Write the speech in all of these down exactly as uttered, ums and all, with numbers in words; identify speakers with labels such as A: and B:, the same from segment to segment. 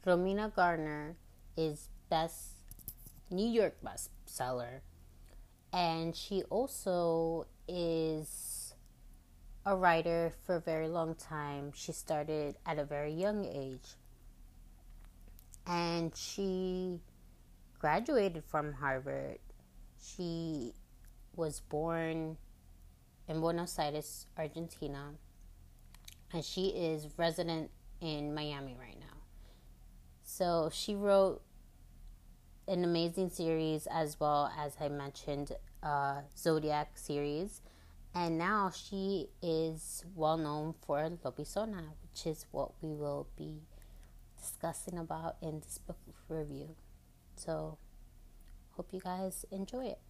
A: Romina Garner is best New York bestseller, and she also is a writer for a very long time. She started at a very young age, and she graduated from Harvard. She was born in Buenos Aires, Argentina, and she is resident in Miami right now. So she wrote an amazing series, as well as I mentioned, uh, Zodiac series, and now she is well known for Lobisona, which is what we will be discussing about in this book review. So hope you guys enjoy it.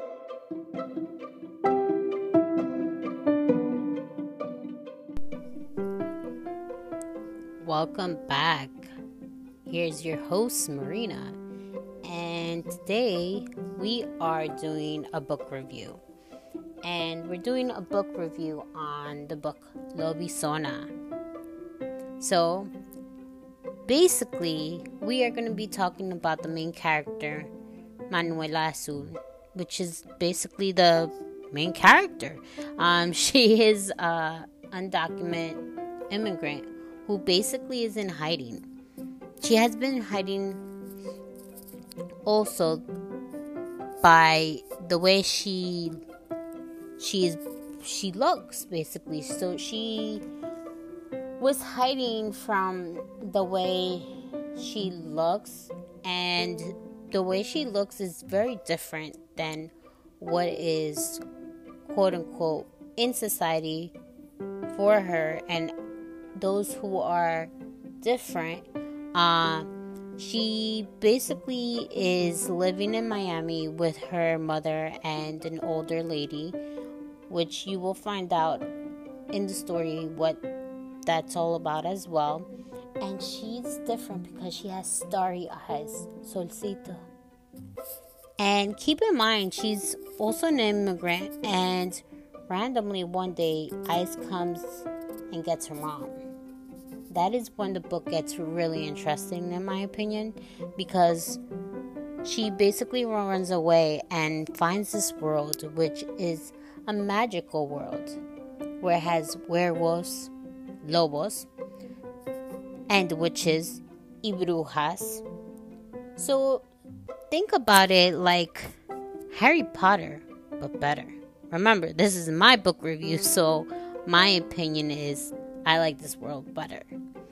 A: Welcome back. Here's your host, Marina, and today we are doing a book review. And we're doing a book review on the book Lobisona. So, basically, we are going to be talking about the main character, Manuela Azul, which is basically the main character. Um, she is an undocumented immigrant who basically is in hiding. She has been hiding also by the way she she is she looks, basically. So she was hiding from the way she looks, and the way she looks is very different than what is quote unquote in society for her and those who are different. Uh, she basically is living in Miami with her mother and an older lady, which you will find out in the story what that's all about as well. And she's different because she has starry eyes, Solcito. And keep in mind, she's also an immigrant, and randomly one day, ICE comes and gets her mom. That is when the book gets really interesting, in my opinion, because she basically runs away and finds this world, which is a magical world, where it has werewolves, lobos, and witches, y brujas. So think about it like Harry Potter, but better. Remember, this is my book review, so my opinion is I like this world better.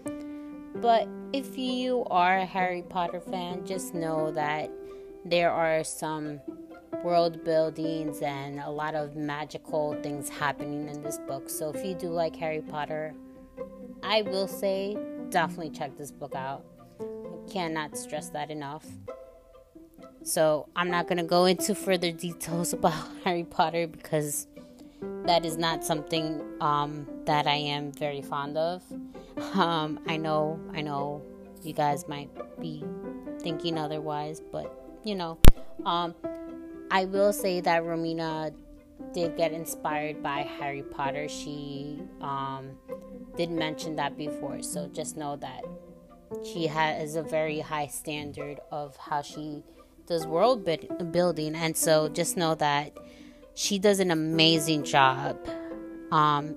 A: But if you are a Harry Potter fan, just know that there are some world buildings and a lot of magical things happening in this book. So if you do like Harry Potter, I will say definitely check this book out. I cannot stress that enough. So I'm not going to go into further details about Harry Potter because that is not something um, that I am very fond of. Um, I know, I know you guys might be thinking otherwise, but you know, um, I will say that Romina did get inspired by Harry Potter. She um, did mention that before, so just know that she has a very high standard of how she does world building, and so just know that she does an amazing job um,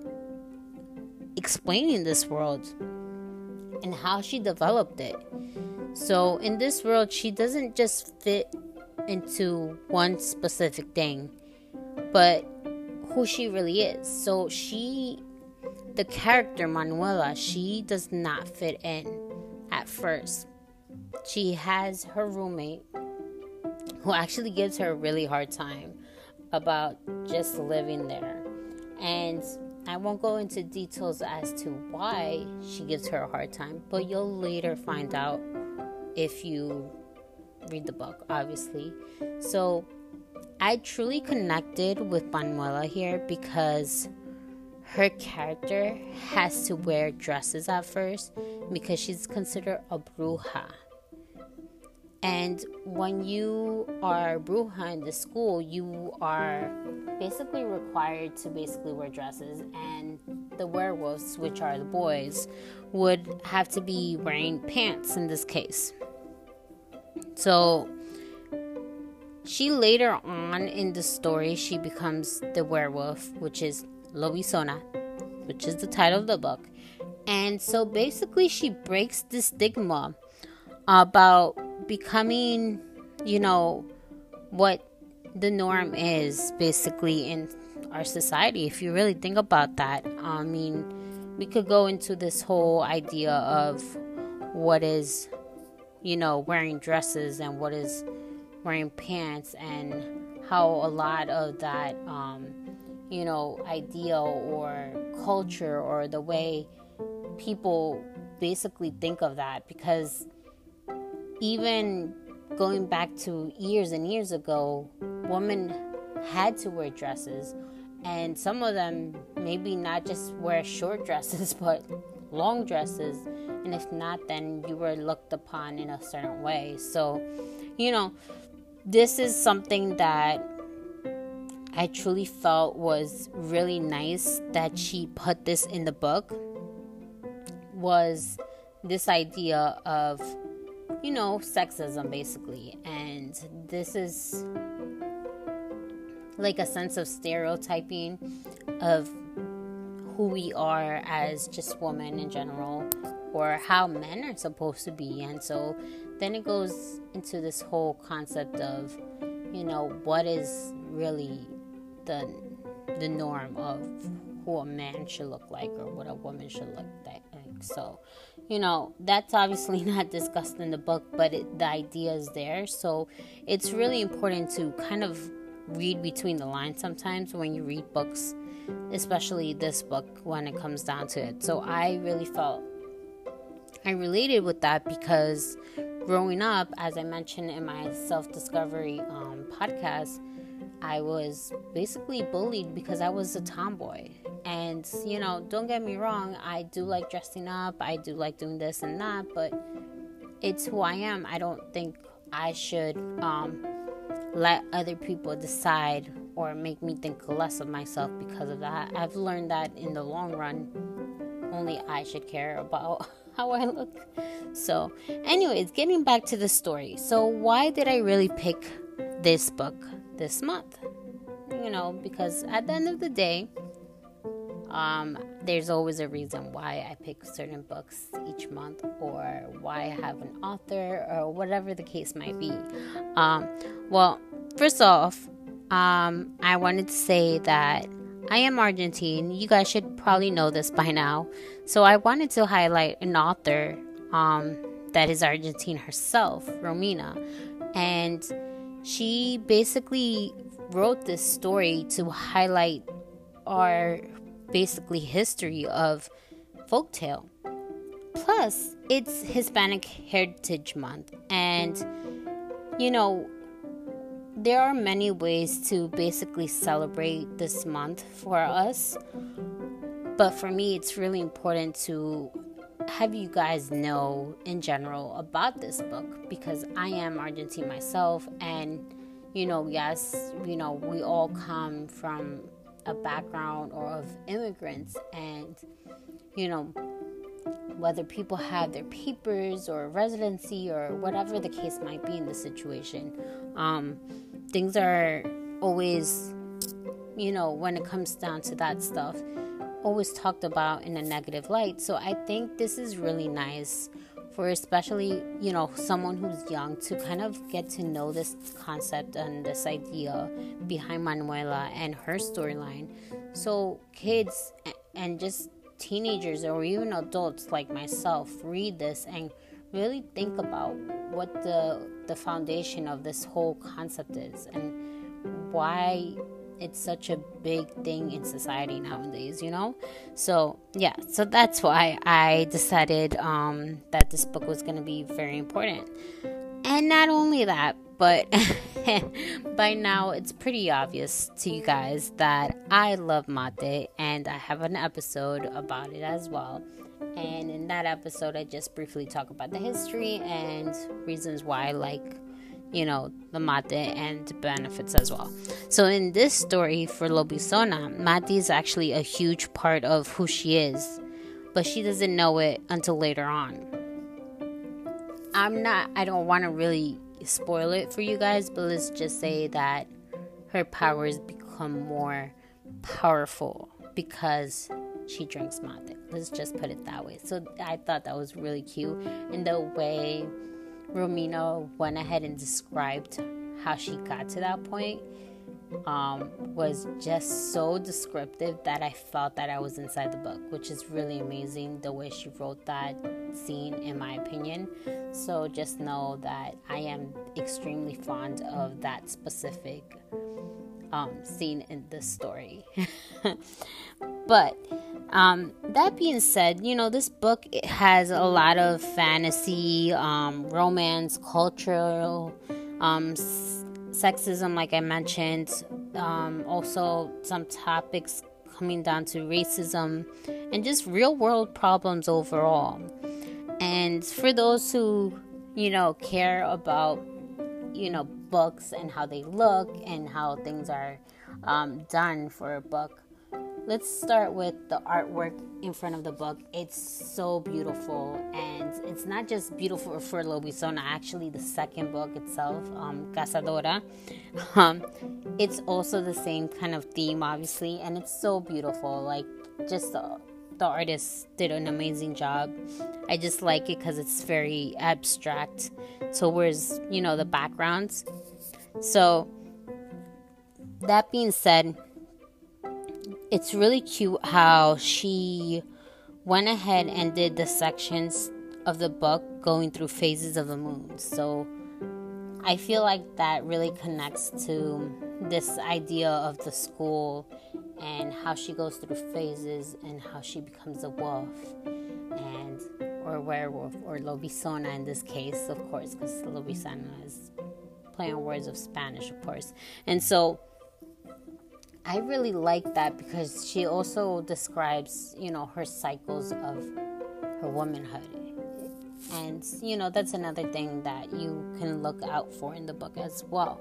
A: explaining this world and how she developed it. So in this world, she doesn't just fit into one specific thing, but who she really is. So she, the character Manuela, she does not fit in at first. She has her roommate who actually gives her a really hard time about just living there. And I won't go into details as to why she gives her a hard time, but you'll later find out if you read the book, obviously. So I truly connected with Manuela here because her character has to wear dresses at first because she's considered a bruja. And when you are bruja in the school, you are basically required to basically wear dresses. And the werewolves, which are the boys, would have to be wearing pants in this case. So she later on in the story, she becomes the werewolf, which is Lobisona, which is the title of the book. And so basically she breaks the stigma about becoming, you know, what the norm is basically in our society. If you really think about that, I mean, we could go into this whole idea of what is, you know, wearing dresses and what is wearing pants, and how a lot of that, um, you know, ideal or culture or the way people basically think of that. Because even going back to years and years ago, women had to wear dresses, and some of them maybe not just wear short dresses but long dresses, and if not, then you were looked upon in a certain way. So, you know, this is something that I truly felt was really nice that she put this in the book, was this idea of, you know, sexism basically. And this is like a sense of stereotyping of who we are as just women in general, or how men are supposed to be. And so then it goes into this whole concept of, you know, what is really the the norm of who a man should look like or what a woman should look like. So, you know, that's obviously not discussed in the book, but it, the idea is there. So it's really important to kind of read between the lines sometimes when you read books, especially this book when it comes down to it. So I really felt I related with that, because growing up, as I mentioned in my self-discovery um, podcast, I was basically bullied because I was a tomboy. And, you know, don't get me wrong, I do like dressing up, I do like doing this and that, but it's who I am. I don't think I should um, let other people decide or make me think less of myself because of that. I've learned that in the long run, only I should care about how I look. So, anyways, getting back to the story. So, why did I really pick this book this month? You know, because at the end of the day, um, there's always a reason why I pick certain books each month, or why I have an author, or whatever the case might be. Um, well, first off, um, I wanted to say that I am Argentine. You guys should probably know this by now. So I wanted to highlight an author um, that is Argentine herself, Romina. And she basically wrote this story to highlight our basically history of folktale. Plus, it's Hispanic Heritage Month. And, you know, there are many ways to basically celebrate this month for us. But for me, it's really important to have you guys know in general about this book, because I am Argentine myself. And, you know, yes, you know, we all come from a background or of immigrants. And, you know, whether people have their papers or residency or whatever the case might be in the situation, um, things are always, you know, when it comes down to that stuff, always talked about in a negative light. So I think this is really nice for especially, you know, someone who's young to kind of get to know this concept and this idea behind Manuela and her storyline. So kids and just teenagers or even adults like myself read this and really think about what the the foundation of this whole concept is and why it's such a big thing in society nowadays, you know? So, yeah, so that's why I decided um, that this book was going to be very important. And not only that, but by now it's pretty obvious to you guys that I love mate, and I have an episode about it as well. And in that episode, I just briefly talk about the history and reasons why I like you know, the mate and the benefits as well. So in this story for Lobisona, mate is actually a huge part of who she is, but she doesn't know it until later on. I'm not, I don't want to really spoil it for you guys, but let's just say that her powers become more powerful because she drinks mate. Let's just put it that way. So I thought that was really cute. And the way Romina went ahead and described how she got to that point um, was just so descriptive that I felt that I was inside the book, which is really amazing the way she wrote that scene, in my opinion. So just know that I am extremely fond of that specific um, scene in this story. But um, that being said, you know, this book, it has a lot of fantasy, um, romance, cultural, um, s- sexism, like I mentioned, um, also some topics coming down to racism and just real world problems overall. And for those who, you know, care about, you know, books and how they look and how things are um, done for a book, let's start with the artwork in front of the book. It's so beautiful, and it's not just beautiful for Lobisona. Actually, the second book itself, um, Cazadora, um, it's also the same kind of theme, obviously, and it's so beautiful. Like, just the, the artist did an amazing job. I just like it because it's very abstract. So where's, you know, the backgrounds. So that being said, it's really cute how she went ahead and did the sections of the book going through phases of the moon. So I feel like that really connects to this idea of the school and how she goes through phases and how she becomes a wolf and or werewolf or lobisona in this case, of course, because lobisona is playing on words of Spanish, of course. And so I really like that because she also describes, you know, her cycles of her womanhood. And, you know, that's another thing that you can look out for in the book as well.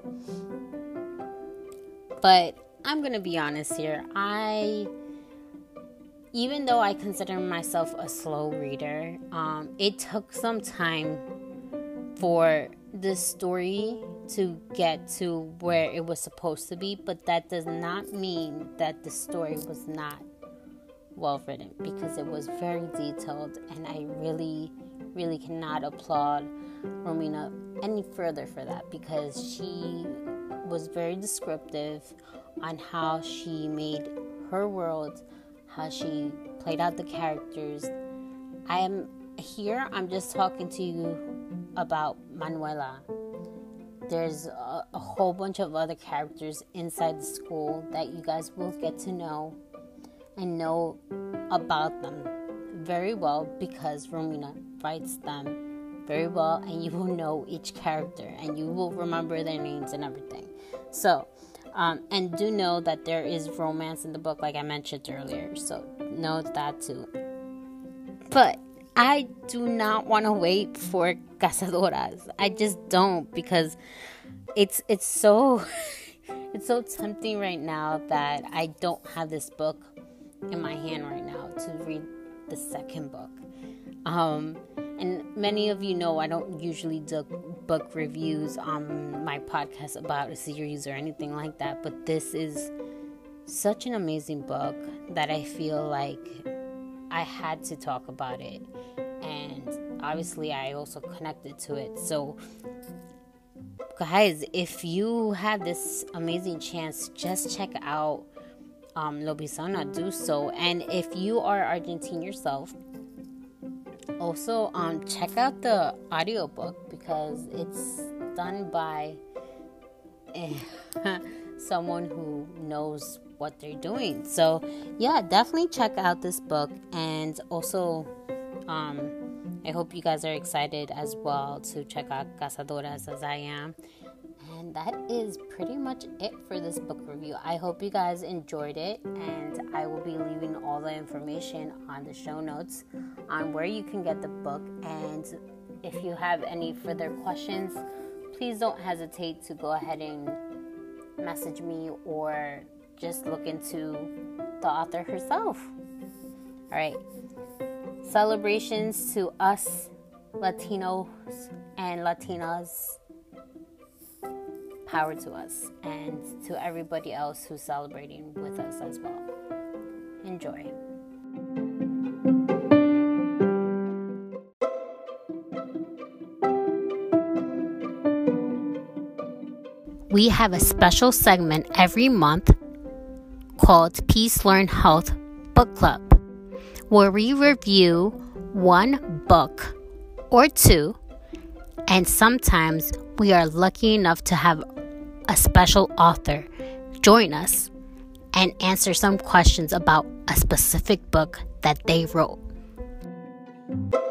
A: But I'm going to be honest here. I, even though I consider myself a slow reader, um, it took some time for the story to get to where it was supposed to be, but that does not mean that the story was not well written, because it was very detailed, and I really, really cannot applaud Romina any further for that, because she was very descriptive on how she made her world, how she played out the characters. I am here, I'm just talking to you about Manuela. There's a, a whole bunch of other characters inside the school that you guys will get to know and know about them very well, because Romina writes them very well, and you will know each character and you will remember their names and everything. So, um, and do know that there is romance in the book, like I mentioned earlier. So, know that too. But I do not want to wait for Cazadoras. I just don't, because it's it's so it's so tempting right now that I don't have this book in my hand right now to read the second book. Um, and many of you know I don't usually do book reviews on my podcast about a series or anything like that, but this is such an amazing book that I feel like I had to talk about it. And obviously I also connected to it. So guys, if you have this amazing chance, just check out um, Lobisona, do so. And if you are Argentine yourself, also um, check out the audiobook, because it's done by someone who knows what they're doing. So yeah, definitely check out this book. And also um, I hope you guys are excited as well to check out Cazadoras as I am. And that is pretty much it for this book review. I hope you guys enjoyed it, and I will be leaving all the information on the show notes on where you can get the book. And if you have any further questions, please don't hesitate to go ahead and message me or just look into the author herself. All right. Celebrations to us Latinos and Latinas. Power to us, and to everybody else who's celebrating with us as well. Enjoy. We have a special segment every month called Peace Learn Health Book Club, where we review one book or two, and sometimes we are lucky enough to have a special author join us and answer some questions about a specific book that they wrote.